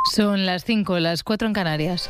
Son las 5, las 4 en Canarias.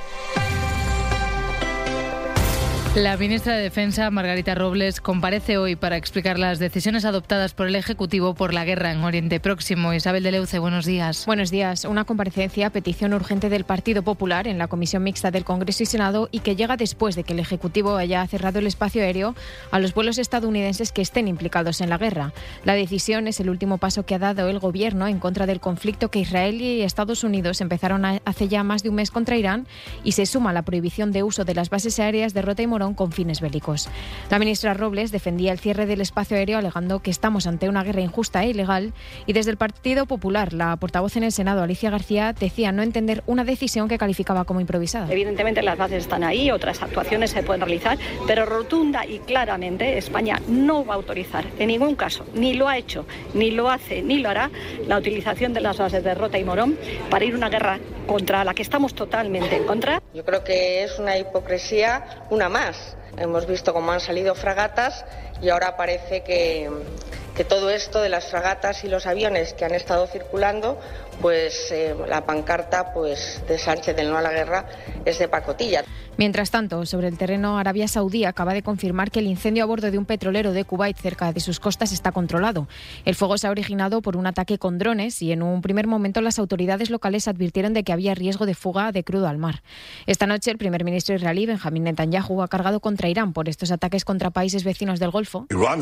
La ministra de Defensa, Margarita Robles, comparece hoy para explicar las decisiones adoptadas por el Ejecutivo por la guerra en Oriente Próximo. Isabel de Leuce, buenos días. Buenos días. Una comparecencia a petición urgente del Partido Popular en la Comisión Mixta del Congreso y Senado y que llega después de que el Ejecutivo haya cerrado el espacio aéreo a los vuelos estadounidenses que estén implicados en la guerra. La decisión es el último paso que ha dado el Gobierno en contra del conflicto que Israel y Estados Unidos empezaron hace ya más de un mes contra Irán y se suma a la prohibición de uso de las bases aéreas de Rota y Morón con fines bélicos. La ministra Robles defendía el cierre del espacio aéreo alegando que estamos ante una guerra injusta e ilegal y desde el Partido Popular, la portavoz en el Senado, Alicia García, decía no entender una decisión que calificaba como improvisada. Evidentemente las bases están ahí, otras actuaciones se pueden realizar, pero rotunda y claramente España no va a autorizar en ningún caso, ni lo ha hecho, ni lo hace, ni lo hará, la utilización de las bases de Rota y Morón para ir a una guerra contra la que estamos totalmente en contra. Yo creo que es una hipocresía, una más. Hemos visto cómo han salido fragatas y ahora parece que todo esto de las fragatas y los aviones que han estado circulando, pues la pancarta de Sánchez del no a la guerra es de pacotilla. Mientras tanto, sobre el terreno, Arabia Saudí acaba de confirmar que el incendio a bordo de un petrolero de Kuwait cerca de sus costas está controlado. El fuego se ha originado por un ataque con drones y en un primer momento las autoridades locales advirtieron de que había riesgo de fuga de crudo al mar. Esta noche el primer ministro israelí, Benjamín Netanyahu, ha cargado contra Irán por estos ataques contra países vecinos del Golfo.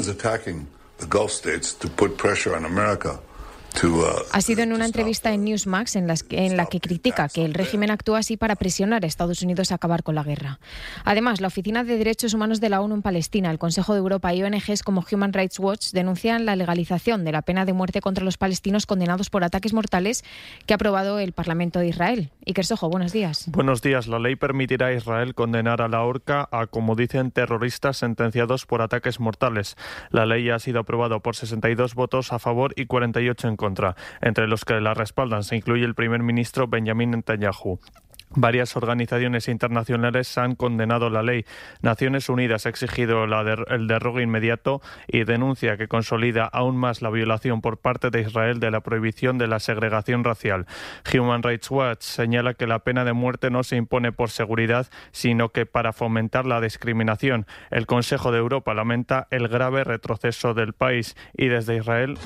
Ha sido en una entrevista en Newsmax en la que critica que el régimen actúa así para presionar a Estados Unidos a acabar con la guerra. Además, la Oficina de Derechos Humanos de la ONU en Palestina, el Consejo de Europa y ONGs como Human Rights Watch denuncian la legalización de la pena de muerte contra los palestinos condenados por ataques mortales que ha aprobado el Parlamento de Israel. Iker Sojo, buenos días. Buenos días. La ley permitirá a Israel condenar a la horca a, como dicen, terroristas sentenciados por ataques mortales. La ley ha sido aprobada por 62 votos a favor y 48 en contra. Entre los que la respaldan se incluye el primer ministro Benjamín Netanyahu. Varias organizaciones internacionales han condenado la ley. Naciones Unidas ha exigido el derrogue inmediato y denuncia que consolida aún más la violación por parte de Israel de la prohibición de la segregación racial. Human Rights Watch señala que la pena de muerte no se impone por seguridad, sino que para fomentar la discriminación. El Consejo de Europa lamenta el grave retroceso del país y desde Israel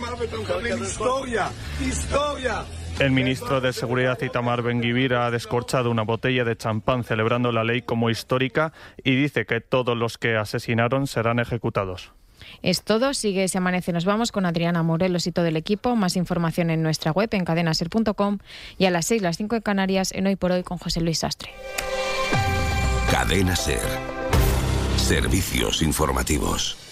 el ministro de Seguridad Itamar Ben-Gvir ha descorchado una botella de champán celebrando la ley como histórica y dice que todos los que asesinaron serán ejecutados. Es todo, sigue ese amanece. Nos vamos con Adriana Morelos y todo el equipo. Más información en nuestra web en cadenaser.com y a las 6, las 5 en Canarias en Hoy por Hoy con José Luis Sastre. Cadena Ser. Servicios informativos.